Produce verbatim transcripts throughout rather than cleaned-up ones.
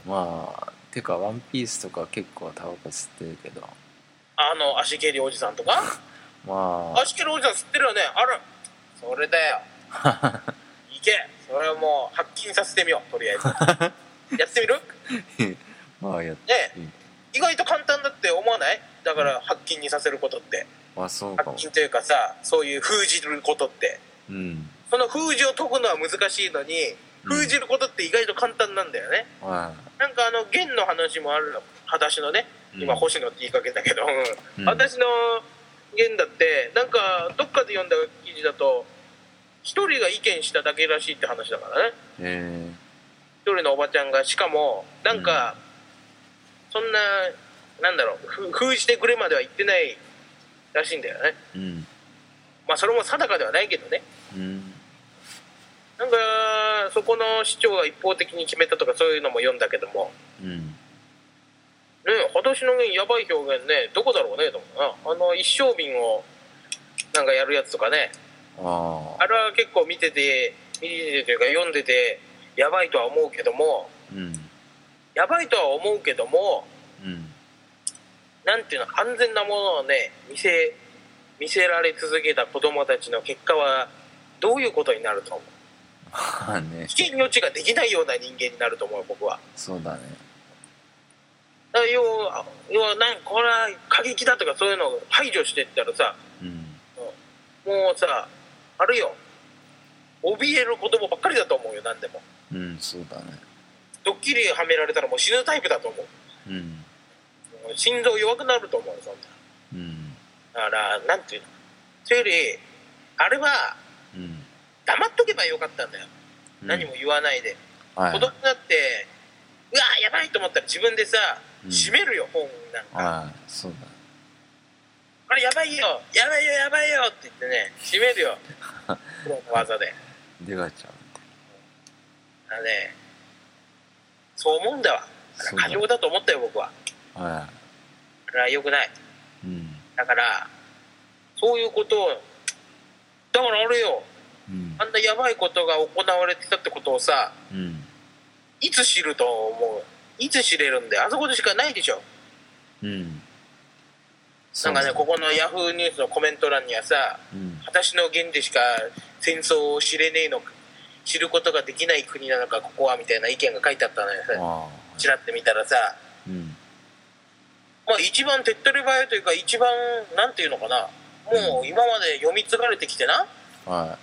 まあてかワンピースとか結構タバコ吸ってるけど、 あの足蹴りおじさんとかまあ足蹴りおじさん吸ってるよね。あらそれだよいけ、それはもう発禁させてみよう、とりあえずやってみるまあやってね、意外と簡単だって思わない？だから発禁にさせることって、 まあそうかも。 発禁というかさ、そういう封じることって、 うん、 その封じを解くのは難しいのに、封じることって意外と簡単なんだよね、 うん、なんかあの弦の話もあるの、裸足のね、今星野って言いかけたけど、うん、裸足の弦だってなんかどっかで読んだ記事だと一人が意見しただけらしいって話だからね。 へえ。 一人のおばちゃんが、しかもなんか、うん、そんななんだろう、封じてくれまでは言ってないらしいんだよね、 うん、 まあそれも定かではないけどね、 うん、 なんかそこの市長が一方的に決めたとかそういうのも読んだけども、うん、ねえ、裸足の弦やばい表現ね、どこだろうねと思うな。あの一升瓶をなんかやるやつとかね、ああれは結構見てて見ててというか読んでてやばいとは思うけども、うん、やばいとは思うけども、うん、なんていうの、安全なものをね見せ見せられ続けた子供たちの結果はどういうことになると思う？ね、危険予知ができないような人間になると思う、僕は。 そうだね。 だから要は要は何これは過激だとかそういうのを排除していったらさ、うん、もうさあるよ、怯える子供ばっかりだと思うよ、何でも。 うん、そうだね。 ドッキリはめられたらもう死ぬタイプだと思う。うん、心臓弱くなると思うよ、そんな。うん、だからなんていうの、それよりあれは、うん、黙っとけばよかったんだよ、うん、何も言わないで、はい、子供だってうわやばいと思ったら自分でさ、うん、閉めるよ、本なんか。 ああ、そうだ。 あれやばいよやばいよやばいよって言ってね閉めるよプロの技で出がちゃう。 あのね、そう思うんだわ。過剰だと思ったよ、僕は。はい。あれは良くない。うん。だからそういうことを、だからあれよ、うん、あんなやばいことが行われてたってことをさ、うん、いつ知ると思う？いつ知れるんで、あそこでしかないでしょ。うん。なんかね、ここのヤフーニュースのコメント欄にはさ、うん、私の言でしか戦争を知れねえのか、知ることができない国なのかここはみたいな意見が書いてあったのよ。ちらって見たらさ、うん、まあ一番手っ取り早いというか、一番なんていうのかな、もう今まで読み継がれてきてな、はい、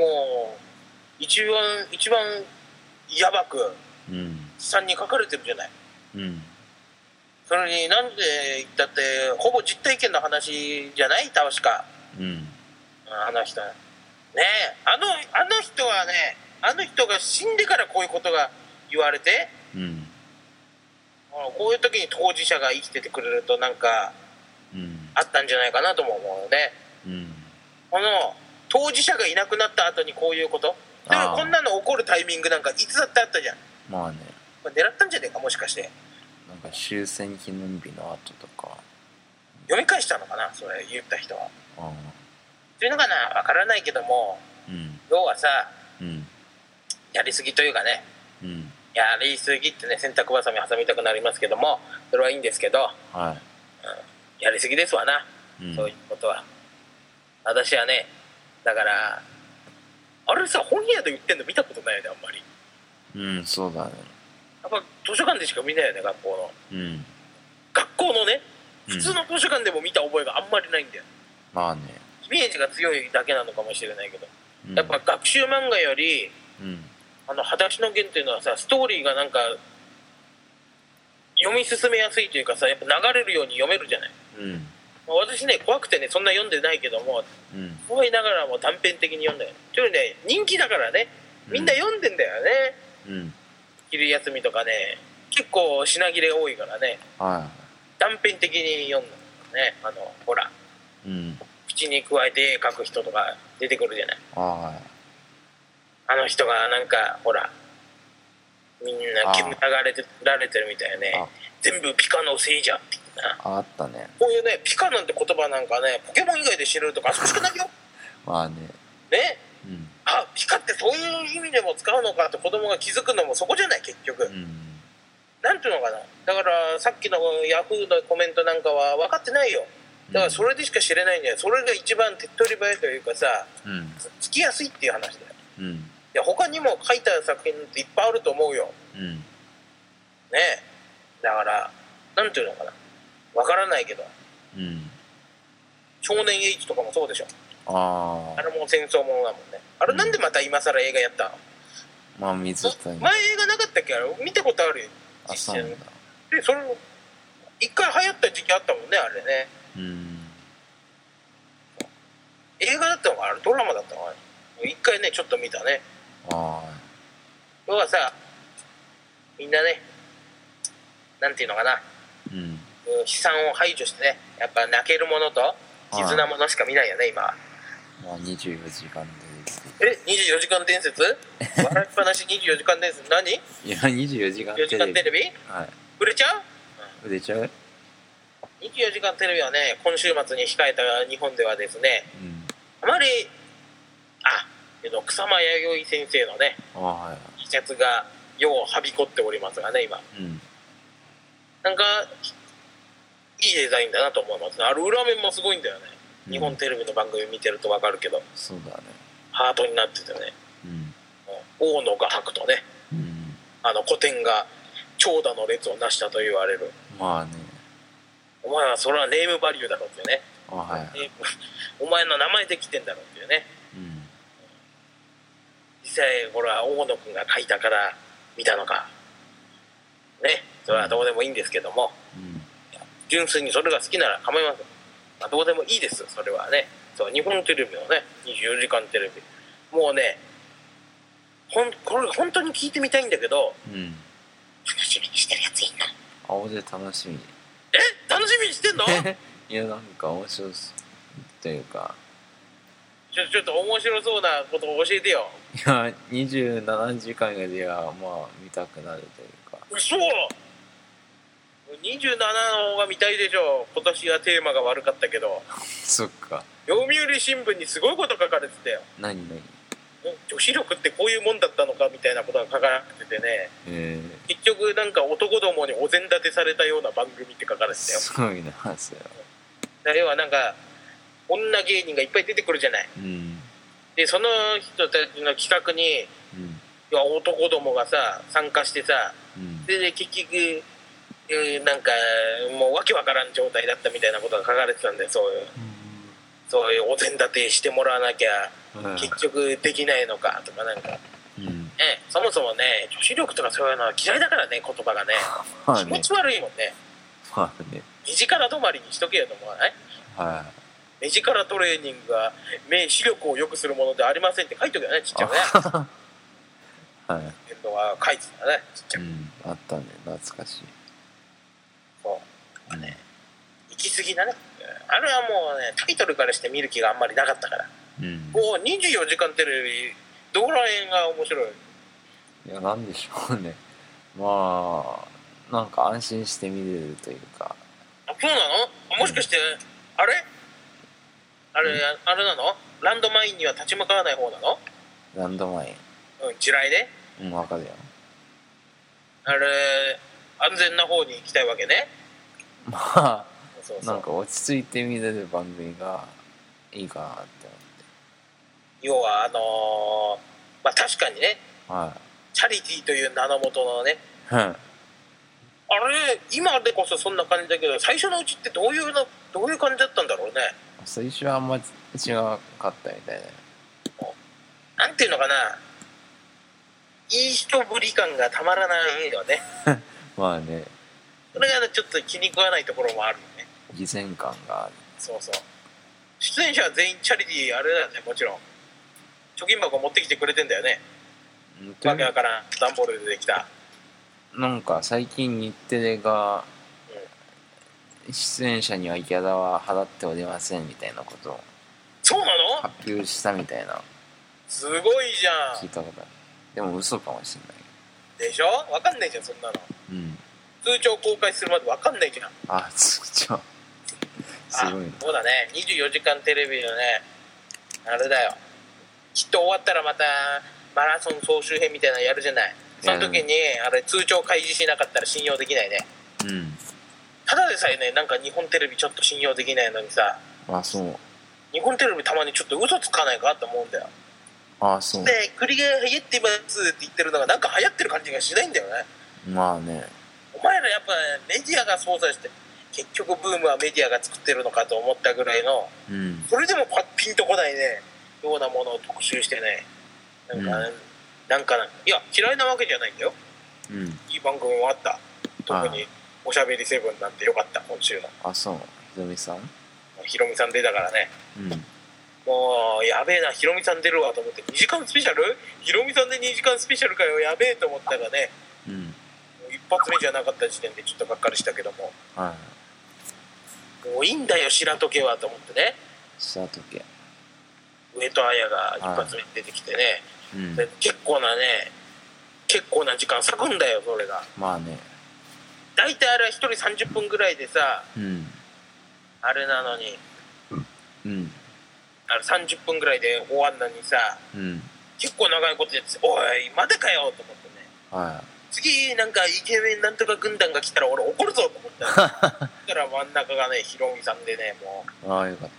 もう一番一番やばくさんに書かれてるじゃない。うん、それになんで言ったってほぼ実体験の話じゃない、確か。うん、あの人ね、あのあの人はね、あの人が死んでからこういうことが言われて、うん、こういう時に当事者が生きててくれるとなんか、うん、あったんじゃないかなとも思うので、うん、この当事者がいなくなった後にこういうことでも、こんなの起こるタイミングなんかいつだってあったじゃん。まあね、狙ったんじゃねえか、もしかして。 なんか終戦記念日の後とか読み返したのかな、それ言った人は。あそういうのかな、わからないけども、うん、要はさ、うん、やりすぎというかね、うん、やりすぎってね、洗濯ばさみ挟みたくなりますけども、それはいいんですけど、はい、うん、やりすぎですわな、うん、そういうことは。私はね、だからあれさ、本屋で売ってんの見たことないよね、あんまり。 うん、そうだね。 やっぱ図書館でしか見ないよね、学校の。うん、学校のね、普通の図書館でも見た覚えがあんまりないんだよ。まあね。イメージが強いだけなのかもしれないけど、うん、やっぱ学習漫画より、うん、あの裸足の弦っていうのはさ、ストーリーがなんか読み進めやすいというかさ、やっぱ流れるように読めるじゃない。うん、まあ、私ね、怖くてね、そんな読んでないけども、うん、怖いながらも断片的に読んだよ。ちょっとね、人気だからね、みんな読んでんだよね。うん、昼休みとかね、結構品切れ多いからね、はい、断片的に読んだね。あのほら、うん、口に加えて絵描く人とか出てくるじゃない。はい、あの人がなんかほら、みんな煙がれてられてるみたいね。全部ピカのせいじゃって言ってな。あったね。こういうね、ピカなんて言葉なんかね、ポケモン以外で知るとかあそこしかないよ。まあね。ね、うん、あ、ピカってそういう意味でも使うのかって子供が気づくのもそこじゃない、結局。うん、 なんていうのかな、だからさっきのヤフーのコメントなんかは分かってないよ。だからそれでしか知れないんだよ。それが一番手っ取り早いというかさ、うん、つきやすいっていう話だよ、うん、いや他にも書いた作品っていっぱいあると思うよ、うん、ねえ、だからなんていうのかな、分からないけど、うん、少年 H とかもそうでしょ。ああれも戦争ものだもんね。あれなんでまた今更映画やったの、 うん、まあ水谷前映画なかったっけ、あれ見たことあるよ実際に。でそれ一回流行った時期あったもんねあれね。うん、映画だったのかあれドラマだったのか一回ねちょっと見たね。ああ要はさみんなねなんていうのかな、うん、悲惨を排除してねやっぱ泣けるものと絆ものしか見ないよね今は。 まあにじゅうよじかん伝説。 えにじゅうよじかん伝説笑いっぱなしにじゅうよじかん伝説何。いやにじゅうよじかんテレビよじかんテレビ、はい、売れちゃう、 うん、売れちゃう。 にじゅうよじかんテレビはね今週末に控えた日本ではですね、うん、あまりあけど草間彌生先生のね技術がようはびこっておりますがね今、うん、なんかいいデザインだなと思いますね。あれ裏面もすごいんだよね、うん、日本テレビの番組見てると分かるけどそうだねハートになっててね、うん、大野画伯とね、うん、あの古典が長蛇の列を成したと言われる。 まあねお前はそれはネームバリューだろうっていうね、 はい、 お前の名前できてんだろうっていうね、うん、実際これは大野くんが書いたから見たのかね、それはどうでもいいんですけども、うん、純粋にそれが好きなら構いません、まあ、どうでもいいですそれはね。そう日本テレビのねにじゅうよじかんテレビもうねほんこれ本当に聞いてみたいんだけど、うん、楽しみにしてるやついいんだ。 青で楽しみ。 え楽しみにしてんのいやなんか面白そうというかちょ、ちょっと面白そうなことを教えてよ。 いやにじゅうななじかんではまあ見たくなるというか。 嘘にじゅうななの方が見たいでしょ。今年はテーマが悪かったけどそっか読売新聞にすごいこと書かれてたよ。 何何女子力ってこういうもんだったのかみたいなことが書かれててね、えー、結局なんか男どもにお膳立てされたような番組って書かれてたよ。 すごいなそれは。 要はなんか女芸人がいっぱい出てくるじゃない、うん、でその人たちの企画に、うん、要は男どもがさ参加してさ、うん、で, で結局、えー、なんかもうわけわからん状態だったみたいなことが書かれてたんでそういう、うん、そういうお膳立てしてもらわなきゃ結局できないのかとかなんか、うんね、そもそもね女子力とかそういうのは嫌いだからね言葉がね、まあ、ね気持ち悪いもんね。 まあね目力止まりにしとけよと思わない？はい、目力トレーニングは目視力を良くするものではありませんって書いとけよねちっちゃくねはいいうのは書いてたねちっちゃく、うん、 あったね懐かしい。 そうね行き過ぎだねあれはもうねタイトルからして見る気があんまりなかったから、うん、もうにじゅうよじかんテレビどこら辺が面白い？ いやなんでしょうねまあなんか安心して見れるというか。 あそうなの？もしかして、うん、あれあれ、うん、あれなの？ランドマインには立ち向かわない方なの？ ランドマインうん地雷ねうん分かるよ。 あれ安全な方に行きたいわけね。 まあそうそうなんか落ち着いて見れる番組がいいかなって思って。 要はあのー、まあ確かにね、はい、チャリティーという名のもとのね、うん、あれ今でこそそんな感じだけど最初のうちってどういうのどういう感じだったんだろうね。 最初はあんま違かったみたいな。 なんていうのかないい人ぶり感がたまらないよねまあねそれがちょっと気に食わないところもあるよね。 偽善感がある。 そうそう出演者は全員チャリティーあれだよねもちろん貯金箱持ってきてくれてんだよね。わけわからん段ボールでできた。 なんか最近日テレが、うん、出演者にはギャラは払っておりませんみたいなことをそうなの発表したみたいな。 すごいじゃん。 聞いたことある。でも嘘かもしれないでしょ。わかんないじゃんそんなの、うん、通帳公開するまでわかんないじゃん。 あ通帳すごいね。 そうだねにじゅうよじかんテレビのねあれだよきっと終わったらまたマラソン総集編みたいなのやるじゃない。 その時にあれ通帳開示しなかったら信用できないね。 うん。 ただでさえね、なんか日本テレビちょっと信用できないのにさ。 あ、そう。 日本テレビたまにちょっと嘘つかないかと思うんだよ。 あ、そう。 で、栗が流行ってますって言ってるのがなんか流行ってる感じがしないんだよね。 まあね。 お前らやっぱメディアが操作して、結局ブームはメディアが作ってるのかと思ったぐらいの、 うん、 それでもパッピンとこないね、ようなものを特集してね、なんか、ね、うん、なんかいや嫌いなわけじゃないんだよ。うん、いい番組もあった。特におしゃべりセブンなんてよかった今週の。 あ、そう。ひろみさん。 ひろみさん出たからね。うん、もうやべえな、ひろみさん出るわと思って、にじかんスペシャル？ひろみさんでにじかんスペシャルかよ、やべえと思ったらね、うん、一発目じゃなかった時点でちょっとがっかりしたけども、はい、もういいんだよ白戸家はと思ってね。 白戸家、 上戸彩が一発目に出てきてね、はい、うん、で結構なね結構な時間割くんだよそれが。 まあね、 大体あれはひとりさんじゅっぷんぐらいでさ、うん、あれなのに、うん、あれさんじゅっぷんぐらいで終わんのにさ、うん、結構長いことやってて、おいまだかよと思ってね、はい、次なんかイケメンなんとか軍団が来たら俺怒るぞと思ったらそしたら真ん中がねひろみさんでね、もうああよかった、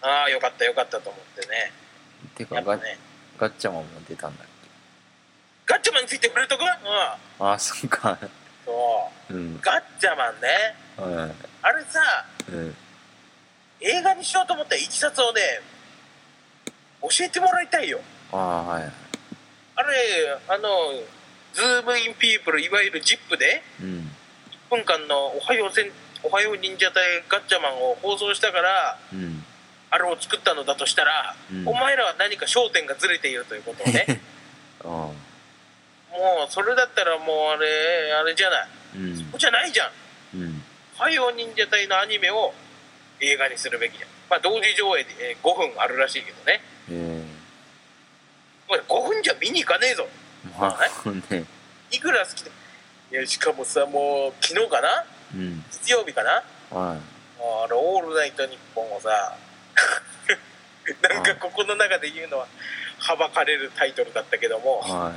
ああよかったよかったと思ってね。 てかガッ、ね、ガッチャマンも出たんだっけ。 ガッチャマンについてくれとく。うん、 ああそっか。 そう、うん、ガッチャマンね、うん、あれさ、うん、映画にしようと思ったいきさつをね教えてもらいたいよ。 ああはい。 あれあのズームインピープル、いわゆるジップで、うん、いっぷんかんのおはようせんおはよう忍者隊ガッチャマンを放送したから、うん、あれを作ったのだとしたら、うん、お前らは何か焦点がずれているということをねああもうそれだったらもうあれあれじゃない、うん、そこじゃないじゃん、うん、おはよう忍者隊のアニメを映画にするべきじゃん。まあ同時上映でごふんあるらしいけどね、えー、ごふんじゃ見に行かねえぞ。まあね、いくら好きで、いやしかもさもう昨日かな、うん、月曜日かな、はい、あれオールナイトニッポンをさなんかここの中で言うのははばかれるタイトルだったけども、はい、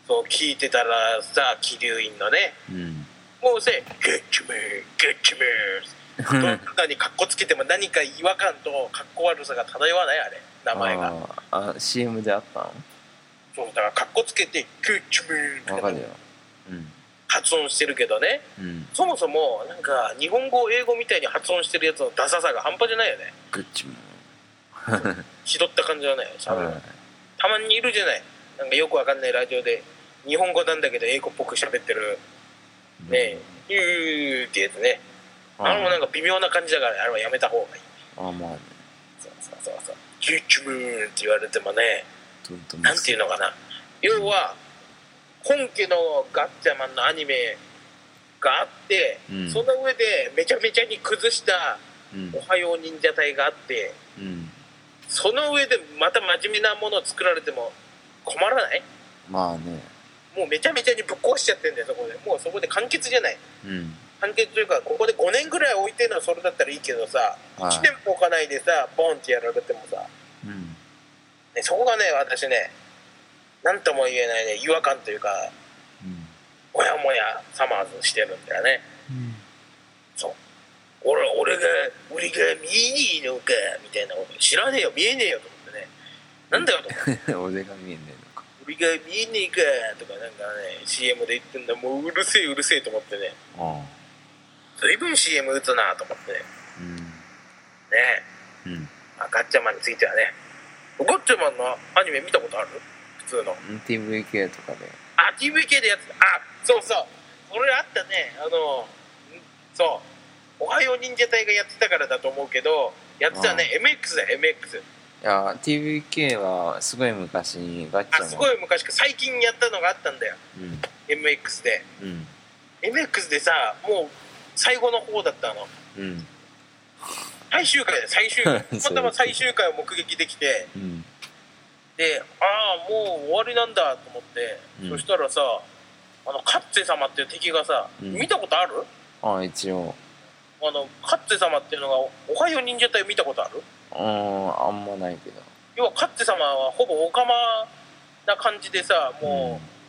そう聞いてたらさ桐生院のね、うん、もうせ「ゲッチメーゲッチメー」どんなにカッコつけても何か違和感とカッコ悪さが漂わないあれ名前が。 ああ シーエム であったの。 そうだからカッコつけて「グッチメー」とか発音してるけどね、うん、そもそもなんか日本語英語みたいに発音してるやつのダサさが半端じゃないよね。 グッチメー気取った感じはねしゃべる、はい、たまにいるじゃない、なんかよくわかんないラジオで日本語なんだけど英語っぽく喋ってるねえ、うん、ってやつね、あれもなんか微妙な感じだからあれはやめた方がいい。 ああまあね、 そうそうそうそう、グッチメーって言われてもね、なんていうのかな、要は本家のガッチャマンのアニメがあって、うん、その上でめちゃめちゃに崩したおはよう忍者隊があって、うん、その上でまた真面目なものを作られても困らない？ まあね、 もうめちゃめちゃにぶっ壊しちゃってんだよそこで。もうそこで完結じゃない、うん、完結というかここでごねんぐらい置いてるのはそれだったらいいけどさ、いちねんも置かないでさボンってやられてもさ、うん、ね、そこがね私ねなんとも言えないね違和感というか、うん、もやもやサマーズしてるんだよね、うん、そう俺俺が俺が見えねえのかみたいなこと知らねえよ見えねえよと思ってね、なんだよと思って俺が見えねえのか俺が見えねえかとかなんかね シーエム で言ってんだ、もううるせえうるせえと思ってね、随分 シーエム 打つなと思ってね、うん、ねえ、うん、あガッチャマンについてはね、ガッチャマンのアニメ見たことある？普通のティーブイケー とかで、 あ ティーブイケー でやってた、あそうそうこれあったね、あのそうおはよう忍者隊がやってたからだと思うけどやってたね、 エムエックス だよ エムエックス。 いや ティーブイケー はすごい昔にガッチャマン、 あすごい昔か最近やったのがあったんだよ、うん、エムエックス で、うん、エムエックス でさもう最後の方だったの、うん、最終回だよ最終回たまたま最終回を目撃できて、うん、でああもう終わりなんだと思って、うん、そしたらさあのカッツェ様っていう敵がさ、うん、見たことある？ ああ一応あのカッツェ様っていうのがおはよう忍者隊見たことある？ うんあんまないけど、 要はカッツェ様はほぼオカマな感じでさも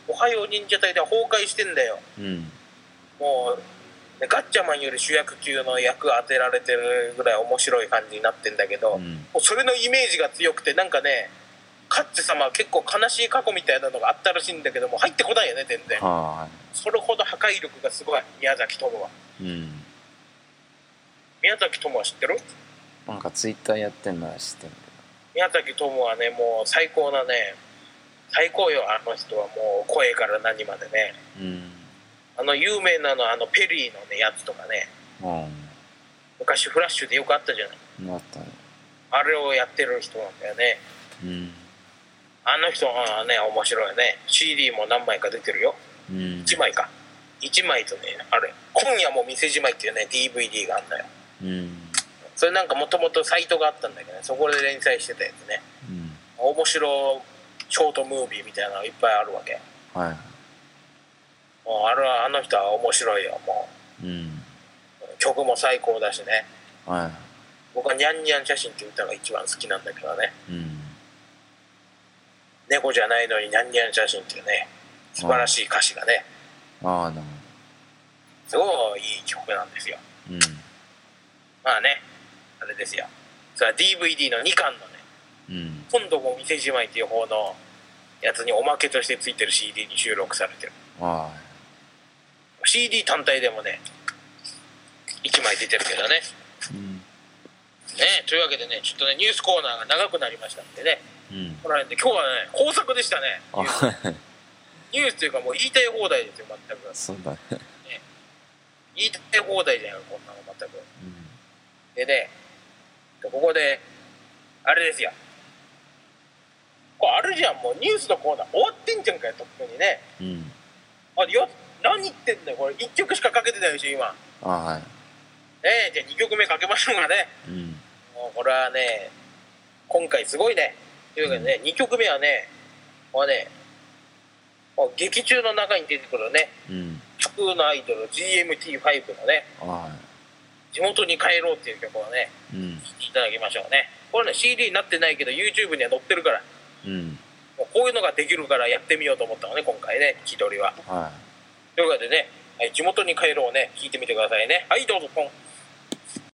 おはよう忍者隊では崩壊してんだよ、うん、もう、ね、ガッチャマンより主役級の役当てられてるぐらい面白い感じになってんだけど、うん、もうそれのイメージが強くて、なんかねカッツ様は結構悲しい過去みたいなのがあったらしいんだけども入ってこないよね全然。はそれほど破壊力がすごい宮崎トムは、うん、宮崎トムは知ってる？ なんかツイッターやってんのは知ってるけど、 宮崎トムはねもう最高なね最高よあの人はもう声から何までね、うん、あの有名なのあのペリーのねやつとかね、うん、昔フラッシュでよくあったじゃない。あったね。あれをやってる人なんだよね、うん、あの人はね面白いね。 シーディー も何枚か出てるよ、うん、いちまいかいちまいとねあれ今夜も店じまいっていうね ディーブイディー があるんだよ、うん、それなんかもともとサイトがあったんだけど、ね、そこで連載してたやつね、うん、面白ショートムービーみたいなのいっぱいあるわけ、はい、もうあれはあの人は面白いよもう、うん、曲も最高だしね、はい、僕はニャンニャン写真っていう歌が一番好きなんだけどね、うん、猫じゃないのにニャンニャン写真っていうね素晴らしい歌詞がね、ああなるほど、すごいいい曲なんですよ、うん、まあねあれですよ、それは ディーブイディー のにかんのね、うん、今度も店じまいっていう方のやつにおまけとしてついてる シーディー に収録されてる。あ シーディー 単体でもねいちまい出てるけどね、うん、ねというわけでねちょっとねニュースコーナーが長くなりましたんでね、うん、この辺で今日はね豊作でしたねニュースニュースというかもう言いたい放題ですよ全く。そうだね、ね言いたい放題じゃんこんなの全く、うん、でねここであれですよ、これあるじゃんもうニュースのコーナー終わってんじゃんかよとっくにね、うん、あよ何言ってんだよこれいっきょくしかかけてないでしょ今。あ、はい、ねえじゃあにきょくめかけましょうかね、うん、もうこれはね今回すごいねというわけでね、うん、にきょくめはねこれね劇中の中に出てくるね、うん、架空のアイドル ジーエムティーファイブ のね、はい、地元に帰ろうっていう曲をね、うん、聴いていただきましょうね。これね シーディー になってないけど YouTube には載ってるから、うん、もうこういうのができるからやってみようと思ったのね今回ね気取りは、はい、というわけでね、はい、地元に帰ろうね聴いてみてくださいね。はいどうぞポン。